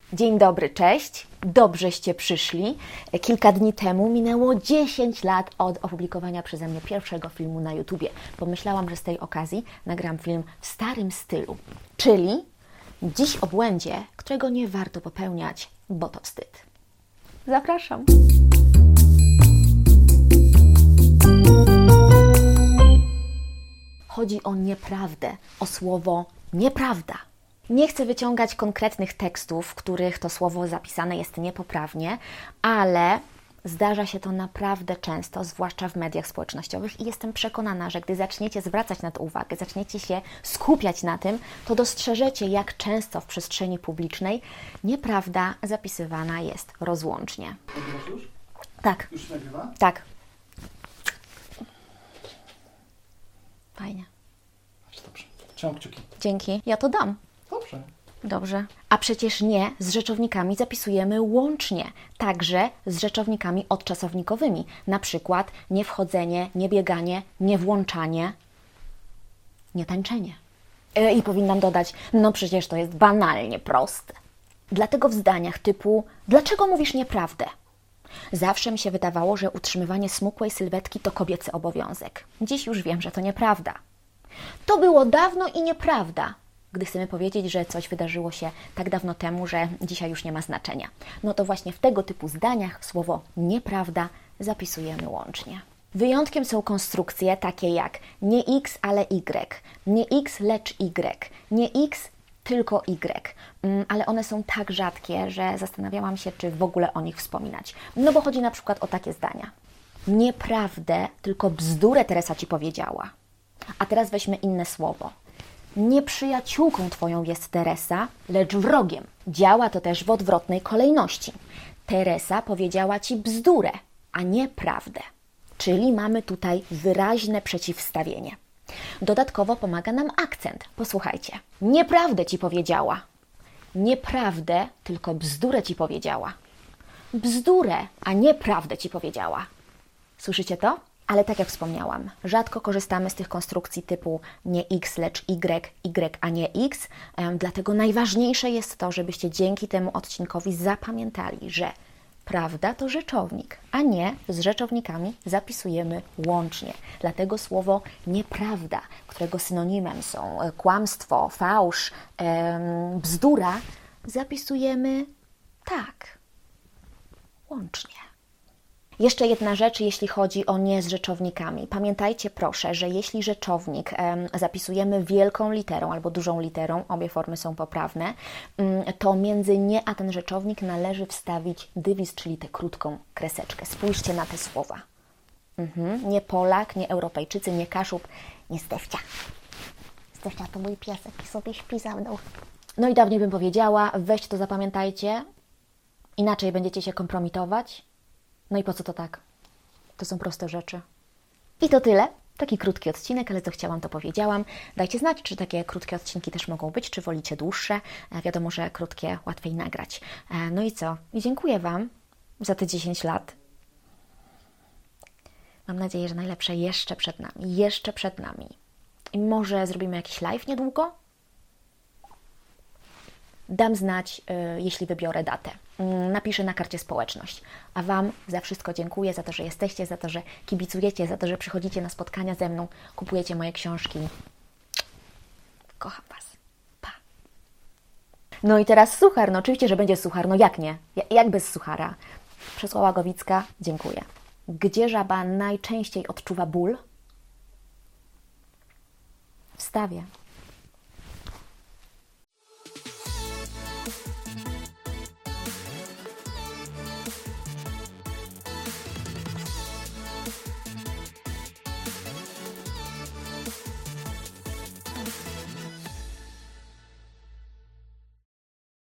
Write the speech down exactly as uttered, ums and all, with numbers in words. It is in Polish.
Dzień dobry, cześć. Dobrzeście przyszli. Kilka dni temu minęło dziesięć lat od opublikowania przeze mnie pierwszego filmu na YouTubie. Pomyślałam, że z tej okazji nagram film w starym stylu, czyli dziś o błędzie, którego nie warto popełniać, bo to wstyd. Zapraszam. Chodzi o nieprawdę, o słowo nieprawda. Nie chcę wyciągać konkretnych tekstów, w których to słowo zapisane jest niepoprawnie, ale zdarza się to naprawdę często, zwłaszcza w mediach społecznościowych i jestem przekonana, że gdy zaczniecie zwracać na to uwagę, zaczniecie się skupiać na tym, to dostrzeżecie, jak często w przestrzeni publicznej nieprawda zapisywana jest rozłącznie. Nagrywasz już? Tak. Już się nagrywa? Tak. Fajnie. Dobrze. Trzymam kciuki. Dzięki. Ja to dam. Dobrze. Dobrze. A przecież nie z rzeczownikami zapisujemy łącznie, także z rzeczownikami odczasownikowymi. Na przykład nie wchodzenie, nie bieganie, nie włączanie, nie tańczenie. E, I powinnam dodać, no przecież to jest banalnie proste. Dlatego w zdaniach typu dlaczego mówisz nieprawdę? Zawsze mi się wydawało, że utrzymywanie smukłej sylwetki to kobiecy obowiązek. Dziś już wiem, że to nieprawda. To było dawno i nieprawda. Gdy chcemy powiedzieć, że coś wydarzyło się tak dawno temu, że dzisiaj już nie ma znaczenia. No to właśnie w tego typu zdaniach słowo nieprawda zapisujemy łącznie. Wyjątkiem są konstrukcje takie jak nie x, ale y, nie x, lecz y, nie x, tylko y. Ale one są tak rzadkie, że zastanawiałam się, czy w ogóle o nich wspominać. No bo chodzi na przykład o takie zdania. Nieprawdę, tylko bzdurę Teresa Ci powiedziała. A teraz weźmy inne słowo. Nie przyjaciółką Twoją jest Teresa, lecz wrogiem. Działa to też w odwrotnej kolejności. Teresa powiedziała Ci bzdurę, a nie prawdę. Czyli mamy tutaj wyraźne przeciwstawienie. Dodatkowo pomaga nam akcent. Posłuchajcie. Nieprawdę Ci powiedziała. Nieprawdę, tylko bzdurę Ci powiedziała. Bzdurę, a nie prawdę Ci powiedziała. Słyszycie to? Ale tak jak wspomniałam, rzadko korzystamy z tych konstrukcji typu nie x, lecz y, y, a nie x, dlatego najważniejsze jest to, żebyście dzięki temu odcinkowi zapamiętali, że prawda to rzeczownik, a nie z rzeczownikami zapisujemy łącznie. Dlatego słowo nieprawda, którego synonimem są kłamstwo, fałsz, bzdura, zapisujemy tak, łącznie. Jeszcze jedna rzecz, jeśli chodzi o nie z rzeczownikami. Pamiętajcie proszę, że jeśli rzeczownik em, zapisujemy wielką literą albo dużą literą, obie formy są poprawne, em, to między nie a ten rzeczownik należy wstawić dywizd, czyli tę krótką kreseczkę. Spójrzcie na te słowa. Mhm. Nie Polak, nie Europejczycy, nie Kaszub, nie Stefcia. Stefcia to mój piesek i sobie śpi za mną. No i dawniej bym powiedziała, weźcie to zapamiętajcie, inaczej będziecie się kompromitować. No i po co to tak? To są proste rzeczy. I to tyle. Taki krótki odcinek, ale co chciałam, to powiedziałam. Dajcie znać, czy takie krótkie odcinki też mogą być, czy wolicie dłuższe. E, wiadomo, że krótkie łatwiej nagrać. E, no i co? I dziękuję Wam za te dziesięć lat. Mam nadzieję, że najlepsze jeszcze przed nami. Jeszcze przed nami. I może zrobimy jakiś live niedługo? Dam znać, y, jeśli wybiorę datę. Y, napiszę na karcie społeczność. A Wam za wszystko dziękuję, za to, że jesteście, za to, że kibicujecie, za to, że przychodzicie na spotkania ze mną, kupujecie moje książki. Kocham Was. Pa. No i teraz suchar. No oczywiście, że będzie suchar. No jak nie? Jak bez suchara? Przesłała Łagowicka. Dziękuję. Gdzie żaba najczęściej odczuwa ból? W stawie.